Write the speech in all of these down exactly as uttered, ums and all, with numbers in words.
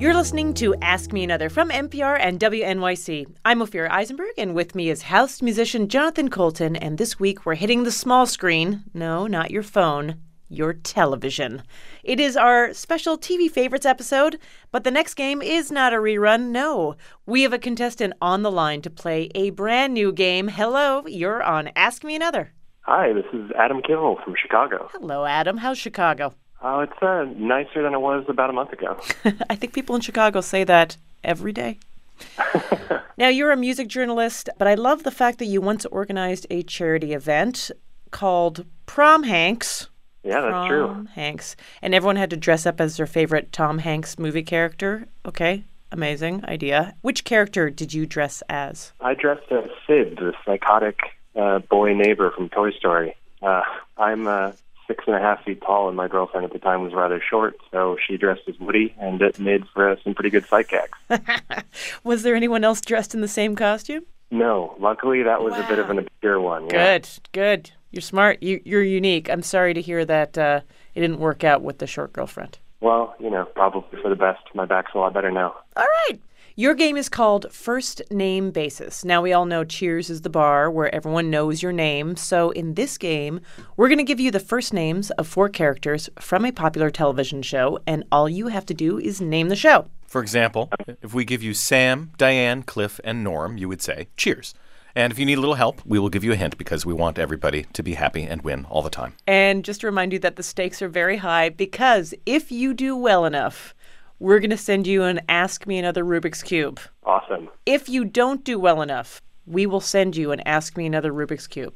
You're listening to Ask Me Another from N P R and W N Y C. I'm Ophira Eisenberg, and with me is house musician Jonathan Coulton, and this week we're hitting the small screen. No, not your phone, your television. It is our special T V favorites episode, but the next game is not a rerun, no. We have a contestant on the line to play a brand new game. Hello, you're on Ask Me Another. Hi, this is Adam Kill from Chicago. Hello, Adam. How's Chicago? Oh, it's uh, nicer than it was about a month ago. I think people in Chicago say that every day. Now, you're a music journalist, but I love the fact that you once organized a charity event called Prom Hanks. Yeah, that's Prom true. Hanks. And everyone had to dress up as their favorite Tom Hanks movie character. Okay, amazing idea. Which character did you dress as? I dressed as Sid, the psychotic uh, boy neighbor from Toy Story. Uh, I'm uh, six and a half feet tall, and my girlfriend at the time was rather short, so she dressed as Woody, and it made for uh, some pretty good sight gags. Was there anyone else dressed in the same costume? No, luckily that was Wow. a bit of an obscure one. Yeah. Good, good. You're smart. You, you're unique. I'm sorry to hear that uh, it didn't work out with the short girlfriend. Well, you know, probably for the best. My back's a lot better now. All right. Your game is called First Name Basis. Now, we all know Cheers is the bar where everyone knows your name. So in this game, we're going to give you the first names of four characters from a popular television show, and all you have to do is name the show. For example, if we give you Sam, Diane, Cliff, and Norm, you would say Cheers. And if you need a little help, we will give you a hint because we want everybody to be happy and win all the time. And just to remind you that the stakes are very high because if you do well enough, we're going to send you an Ask Me Another Rubik's Cube. Awesome. If you don't do well enough, we will send you an Ask Me Another Rubik's Cube.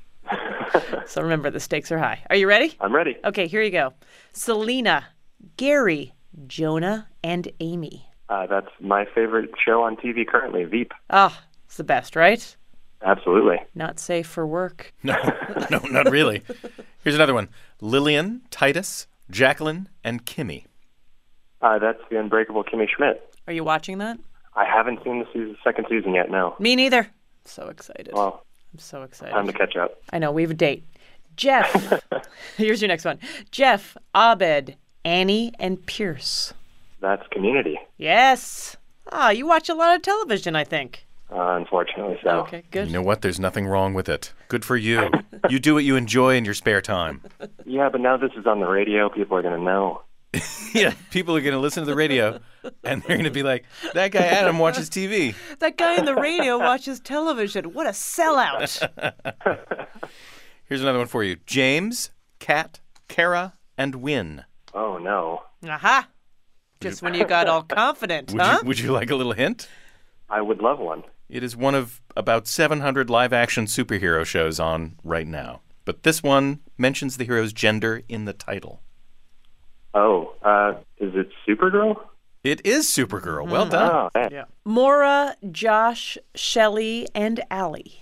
So remember, the stakes are high. Are you ready? I'm ready. Okay, here you go. Selena, Gary, Jonah, and Amy. Uh, that's my favorite show on T V currently, Veep. Ah, it's the best, right? Absolutely. Not safe for work. No, no, not really. Here's another one. Lillian, Titus, Jacqueline, and Kimmy. Uh, that's the Unbreakable Kimmy Schmidt. Are you watching that? I haven't seen the season, second season yet, no. Me neither. So excited. Well, I'm so excited. time to catch up. I know, we have a date. Jeff. Here's your next one. Jeff, Abed, Annie, and Pierce. That's Community. Yes. Ah, you watch a lot of television, I think. Uh, unfortunately, so. Okay, good. You know what? There's nothing wrong with it. Good for you. You do what you enjoy in your spare time. Yeah, but now this is on the radio. People are going to know. Yeah, people are going to listen to the radio, and they're going to be like, that guy Adam watches T V. That guy in the radio watches television. What a sellout. Here's another one for you. James, Kat, Kara, and Win. Oh, no. Aha. Just when you got all confident, Would, huh? you, would you like a little hint? I would love one. It is one of about seven hundred live-action superhero shows on right now. But this one mentions the hero's gender in the title. Oh, uh, is it Supergirl? It is Supergirl. Well done. Oh, hey. Yeah. Maura, Josh, Shelley, and Allie.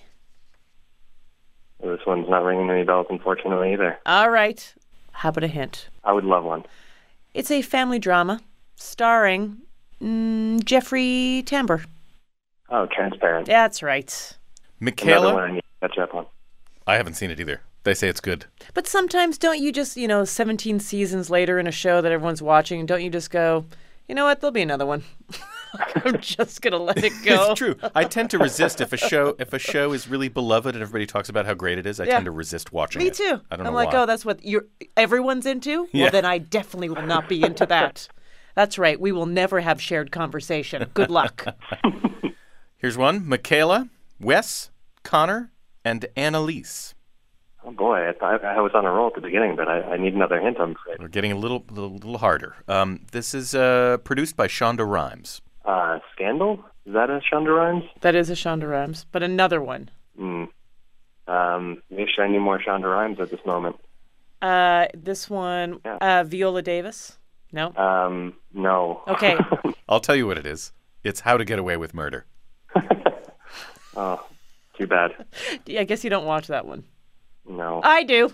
This one's not ringing any bells, unfortunately, either. All right. How about a hint? I would love one. It's a family drama starring mm, Jeffrey Tambor. Oh, Transparent. That's right. Another one Michaela? I need to catch up on. I haven't seen it either. They say it's good. But sometimes don't you just, you know, seventeen seasons later in a show that everyone's watching, don't you just go, you know what, there'll be another one. I'm just going to let it go. It's true. I tend to resist if a show if a show is really beloved and everybody talks about how great it is. I Yeah. tend to resist watching Me it. too. I don't I'm know like, why. oh, that's what you're everyone's into? Yeah. Well, then I definitely will not be into that. That's right. We will never have shared conversation. Good luck. Here's one. Michaela, Wes, Connor, and Annalise. Oh, boy. I, thought I was on a roll at the beginning, but I, I need another hint, I'm afraid. We're getting a little little, little harder. Um, this is uh, produced by Shonda Rhimes. Uh, Scandal? Is that a Shonda Rhimes? That is a Shonda Rhimes, but another one. Hmm. Um, wish I knew more Shonda Rhimes at this moment. Uh, this one, Yeah. uh, Viola Davis. No? Um, no. Okay. I'll tell you what it is. It's How to Get Away with Murder. Oh, too bad. I guess you don't watch that one. No. I do.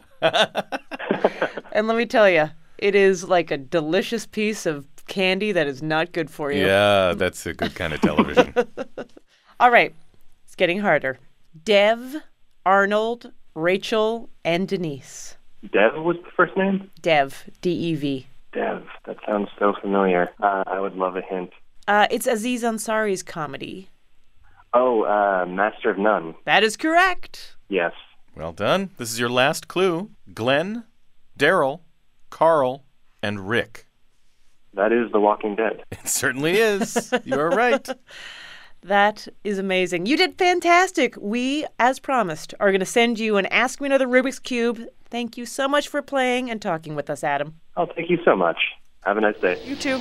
And let me tell you, it is like a delicious piece of candy that is not good for you. Yeah, that's a good kind of television. All right. It's getting harder. Dev, Arnold, Rachel, and Denise. Dev was the first name? Dev, D E V. Dev. That sounds so familiar. Uh, I would love a hint. Uh, it's Aziz Ansari's comedy. Oh, uh, Master of None. That is correct. Yes. Well done. This is your last clue. Glenn, Daryl, Carl, and Rick. That is The Walking Dead. It certainly is. You are right. That is amazing. You did fantastic. We, as promised, are going to send you an Ask Me Another Rubik's Cube. Thank you so much for playing and talking with us, Adam. Oh, thank you so much. Have a nice day. You too.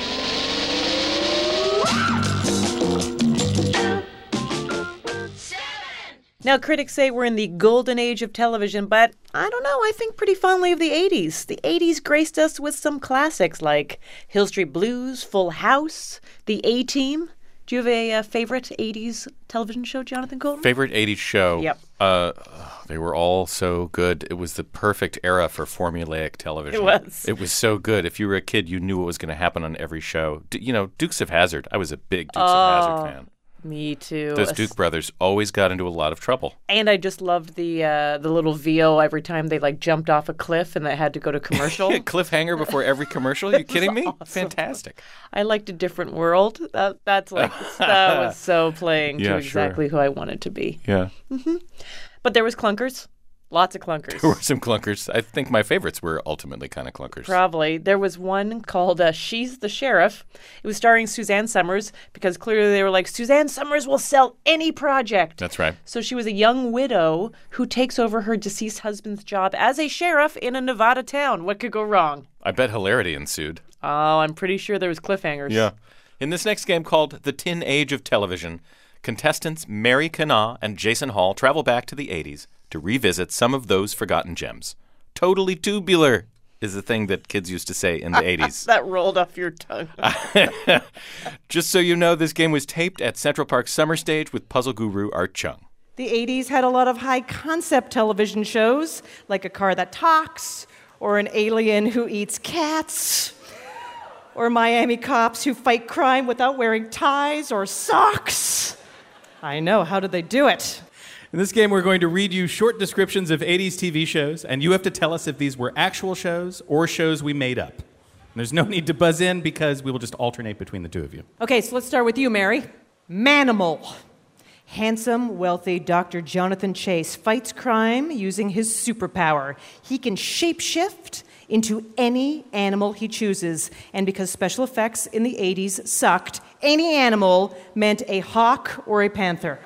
Now, critics say we're in the golden age of television, but I don't know. I think pretty fondly of the eighties. The eighties graced us with some classics like Hill Street Blues, Full House, The A-Team. Do you have a uh, favorite eighties television show, Jonathan Coulton? Favorite eighties show? Yep. Uh, they were all so good. It was the perfect era for formulaic television. It was. It was so good. If you were a kid, you knew what was going to happen on every show. D- you know, Dukes of Hazzard. I was a big Dukes oh, of Hazzard fan. Me too. Those Duke brothers always got into a lot of trouble. And I just loved the uh, the little V O every time they like jumped off a cliff and they had to go to commercial. Cliffhanger before every commercial? Are you kidding me? Awesome. Fantastic. I liked A Different World. That, that's like that was so playing Yeah, to exactly sure. who I wanted to be. Yeah. But there was clunkers. Lots of clunkers. There were some clunkers. I think my favorites were ultimately kind of clunkers. Probably. There was one called uh, She's the Sheriff. It was starring Suzanne Summers because clearly they were like, Suzanne Summers will sell any project. That's right. So she was a young widow who takes over her deceased husband's job as a sheriff in a Nevada town. What could go wrong? I bet hilarity ensued. Oh, I'm pretty sure there was cliffhangers. Yeah. In this next game called The Tin Age of Television, contestants Mary Kanaa and Jason Hall travel back to the eighties to revisit some of those forgotten gems. Totally tubular is the thing that kids used to say in the eighties. That rolled off your tongue. Just so you know, this game was taped at Central Park Summer Stage with puzzle guru Art Chung. The eighties had a lot of high-concept television shows, like A Car That Talks, or An Alien Who Eats Cats, or Miami Cops Who Fight Crime Without Wearing Ties or Socks. I know, how did they do it? In this game, we're going to read you short descriptions of eighties T V shows, and you have to tell us if these were actual shows or shows we made up. And there's no need to buzz in because we will just alternate between the two of you. Okay, so let's start with you, Mary. Manimal. Handsome, wealthy Doctor Jonathan Chase fights crime using his superpower. He can shapeshift into any animal he chooses. And because special effects in the eighties sucked, any animal meant a hawk or a panther.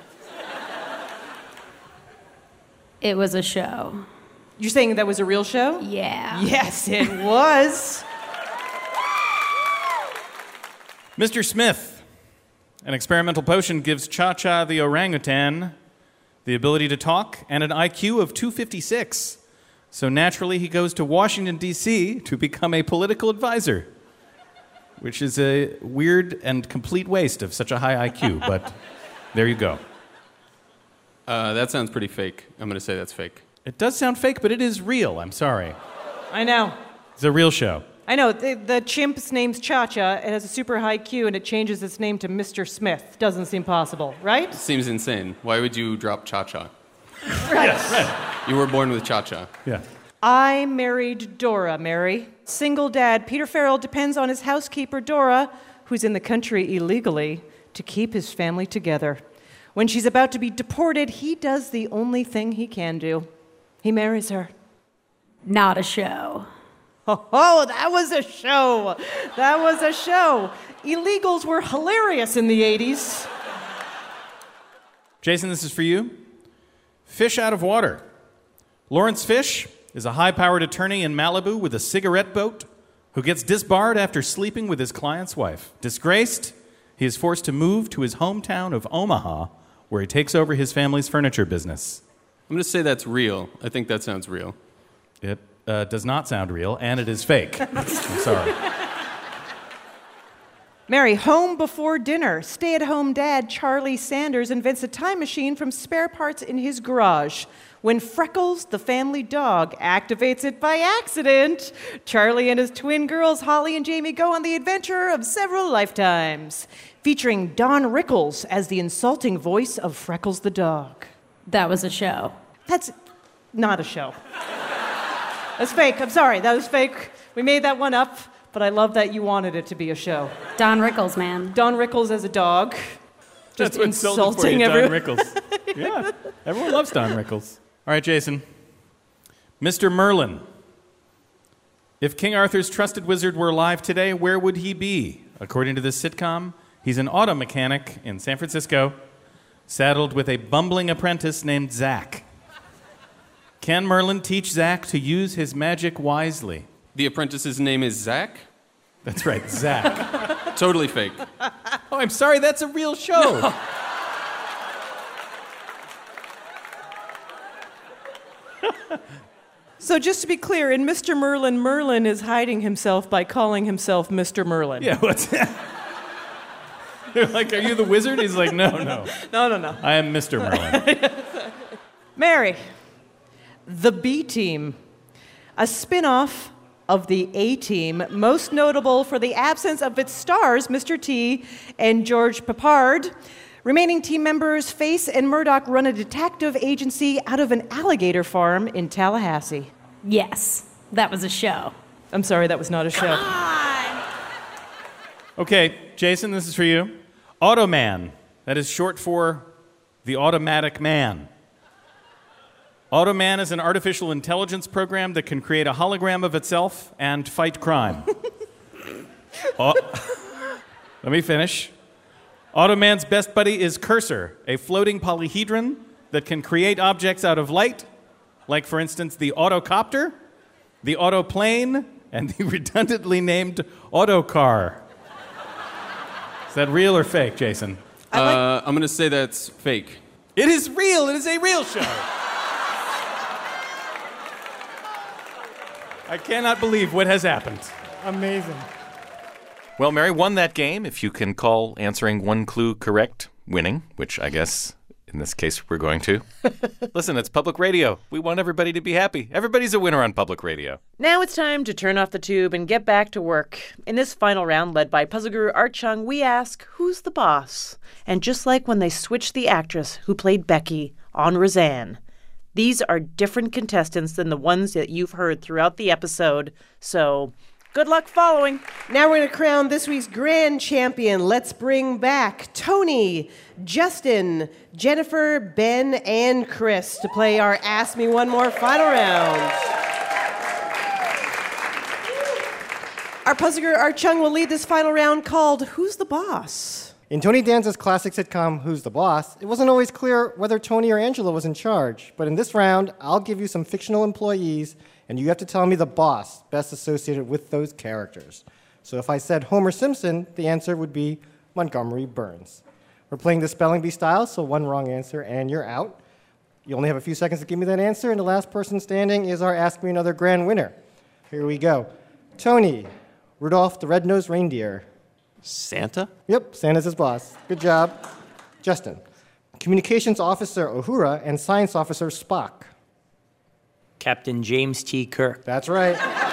It was a show. You're saying that was a real show? Yeah. Yes, it was. Mister Smith. An experimental potion gives Cha-Cha the orangutan the ability to talk and an I Q of two fifty-six. So naturally, he goes to Washington, D C to become a political advisor, which is a weird and complete waste of such a high I Q, but there you go. Uh, that sounds pretty fake. I'm going to say that's fake. It does sound fake, but it is real. I'm sorry. I know. It's a real show. I know. The, the chimp's name's Cha-Cha. It has a super high Q, and it changes its name to Mister Smith. Doesn't seem possible, right? Seems insane. Why would you drop Cha-Cha? Right. You were born with Cha-Cha. Yeah. I married Dora, Mary. Single dad Peter Farrell depends on his housekeeper, Dora, who's in the country illegally, to keep his family together. When she's about to be deported, he does the only thing he can do. He marries her. Not a show. Oh, oh, that was a show. That was a show. Illegals were hilarious in the eighties. Jason, this is for you. Fish out of water. Lawrence Fish is a high-powered attorney in Malibu with a cigarette boat who gets disbarred after sleeping with his client's wife. Disgraced, he is forced to move to his hometown of Omaha, where he takes over his family's furniture business. I'm going to say that's real. I think that sounds real. It uh, does not sound real, and it is fake. I'm sorry. Mary, home before dinner. Stay-at-home dad Charlie Sanders invents a time machine from spare parts in his garage. When Freckles, the family dog, activates it by accident, Charlie and his twin girls, Holly and Jamie, go on the adventure of several lifetimes, featuring Don Rickles as the insulting voice of Freckles the dog. That was a show. That's not a show. That's fake. I'm sorry. That was fake. We made that one up. but I love that you wanted it to be a show. Don Rickles, man. Don Rickles as a dog. Just That's what sold it for insulting you, Don everyone. Rickles. Yeah, everyone loves Don Rickles. All right, Jason. Mister Merlin. If King Arthur's trusted wizard were alive today, where would he be? According to this sitcom, he's an auto mechanic in San Francisco, saddled with a bumbling apprentice named Zach. Can Merlin teach Zach to use his magic wisely? The apprentice's name is Zach? That's right, Zach. Totally fake. Oh, I'm sorry, that's a real show. No. So just to be clear, in Mister Merlin, Merlin is hiding himself by calling himself Mister Merlin. Yeah, what's that? You're like, are you the wizard? He's like, no, no. No, no, no. I am Mister Merlin. Mary, the B Team, a spin-off of the A Team, most notable for the absence of its stars, Mister T and George Peppard. Remaining team members, Face and Murdoch run a detective agency out of an alligator farm in Tallahassee. Yes, that was a show. I'm sorry, that was not a show. Okay, Jason, this is for you. Automan. That is short for the Automatic Man. Automan is an artificial intelligence program that can create a hologram of itself and fight crime. oh. Let me finish. Automan's best buddy is Cursor, a floating polyhedron that can create objects out of light, like, for instance, the autocopter, the autoplane, and the redundantly named autocar. Is that real or fake, Jason? I like- uh, I'm going to say that's fake. It is real. It is a real show. I cannot believe what has happened. Amazing. Well, Mary won that game, if you can call answering one clue correct winning, which I guess in this case we're going to. Listen, it's public radio. We want everybody to be happy. Everybody's a winner on public radio. Now it's time to turn off the tube and get back to work. In this final round, led by puzzle guru Art Chung, we ask, who's the boss? And just like when they switched the actress who played Becky on Roseanne, these are different contestants than the ones that you've heard throughout the episode, so good luck following. Now we're going to crown this week's grand champion. Let's bring back Tony, Justin, Jennifer, Ben, and Chris to play our Ask Me One More final round. Our puzzle guru Art Chung will lead this final round called Who's the Boss? In Tony Danza's classic sitcom, Who's the Boss, it wasn't always clear whether Tony or Angela was in charge. But in this round, I'll give you some fictional employees, and you have to tell me the boss best associated with those characters. So if I said Homer Simpson, the answer would be Montgomery Burns. We're playing the spelling bee style, so one wrong answer and you're out. You only have a few seconds to give me that answer, and the last person standing is our Ask Me Another grand winner. Here we go. Tony, Rudolph the Red-Nosed Reindeer. Santa? Yep, Santa's his boss. Good job. Justin, Communications Officer Uhura and Science Officer Spock. Captain James T. Kirk. That's right.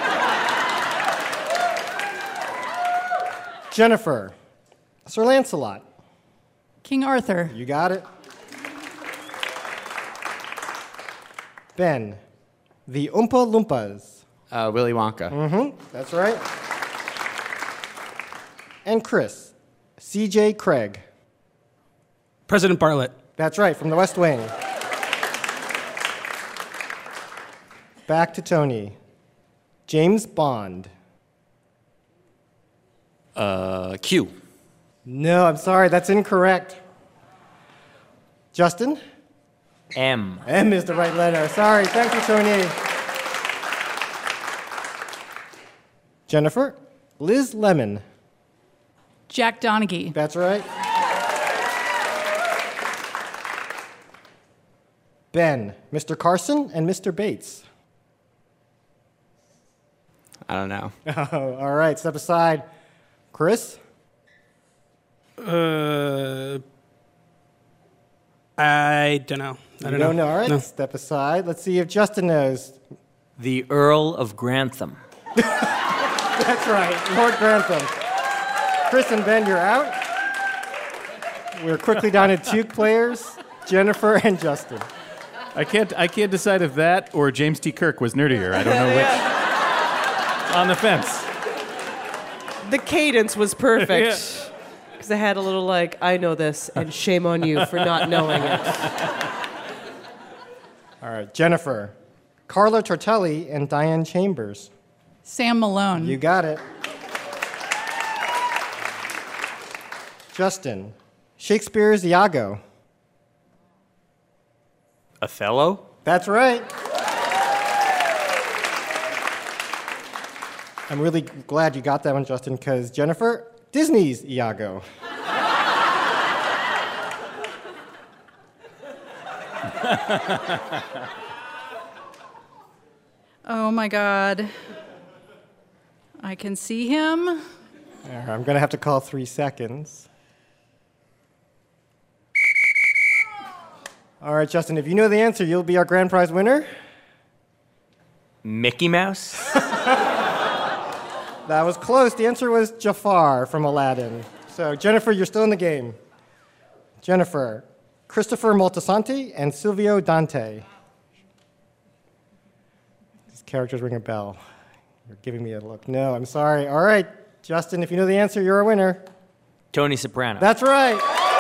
Jennifer, Sir Lancelot. King Arthur. You got it. Ben, the Oompa Loompas. Uh, Willy Wonka. Mm-hmm, that's right. And Chris, C J Craig. President Bartlett. That's right, from the West Wing. Back to Tony. James Bond. Uh, Q. No, I'm sorry, that's incorrect. Justin? M. M is the right letter. Sorry, thank you, Tony. Jennifer? Liz Lemon. Jack Donaghy. That's right. Ben, Mister Carson and Mister Bates. I don't know. Oh, all right, step aside. Chris? Uh, I don't know. I don't you know. don't know. All right, No. step aside. Let's see if Justin knows. The Earl of Grantham. That's right, Lord Grantham. Chris and Ben, you're out. We're quickly down to two players, Jennifer and Justin. I can't I can't decide if that or James T. Kirk was nerdier. I don't know which. On the fence. The cadence was perfect. Because I had a little like, I know this, and shame on you for not knowing it. All right, Jennifer. Carla Tortelli and Diane Chambers. Sam Malone. You got it. Justin. Shakespeare's Iago. Othello? That's right. I'm really glad you got that one, Justin, because Jennifer, Disney's Iago. Oh my God. I can see him. All right, I'm going to have to call three seconds. All right, Justin, if you know the answer, you'll be our grand prize winner. Mickey Mouse? That was close. The answer was Jafar from Aladdin. So, Jennifer, you're still in the game. Jennifer, Christopher Moltisanti and Silvio Dante. These characters ring a bell. You're giving me a look. No, I'm sorry. All right, Justin, if you know the answer, you're a winner. Tony Soprano. That's right.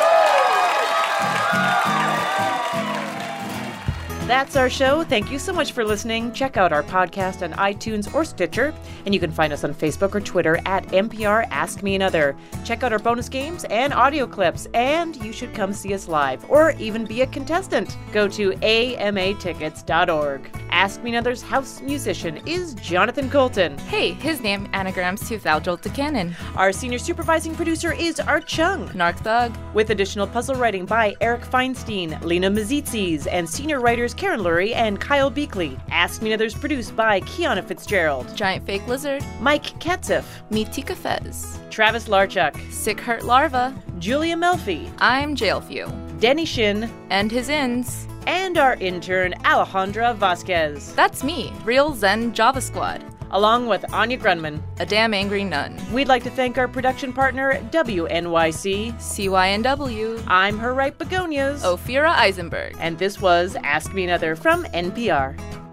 That's our show. Thank you so much for listening. Check out our podcast on iTunes or Stitcher, and you can find us on Facebook or Twitter at N P R Ask Me Another. Check out our bonus games and audio clips, and you should come see us live or even be a contestant. Go to A M A tickets dot org. Ask Me Another's house musician is Jonathan Colton. Hey, his name anagrams to Thou Jolt the Cannon. Our senior supervising producer is Art Chung. Narc Thug. With additional puzzle writing by Eric Feinstein, Lena Mazitzis, and senior writers Karen Lurie and Kyle Beakley. Ask Me Another's produced by Kiana Fitzgerald. Giant Fake Lizard. Mike Katziff. Meet Tika Fez. Travis Larchuk. Sick Hurt Larva. Julia Melfi. I'm Jailfew. Denny Shin. And his ins. And our intern, Alejandra Vasquez. That's me, Real Zen Java Squad. Along with Anya Grunman. A damn angry nun. We'd like to thank our production partner, W N Y C. C Y N W. I'm her right begonias. Ophira Eisenberg. And this was Ask Me Another from N P R.